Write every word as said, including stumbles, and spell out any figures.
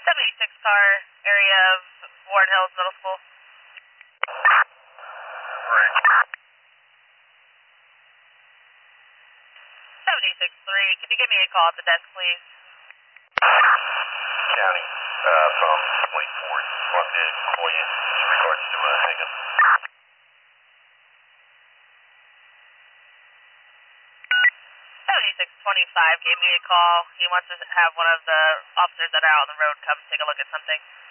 seventy-six car area of Warren Hills Middle School. Right. seventy-six three, can you give me a call at the desk, please? County, uh, from twenty-four, want to call you in regards to a hang-up. seventy-six twenty-five gave me a call. He wants to have one of the officers that are out on the road come take a look at something.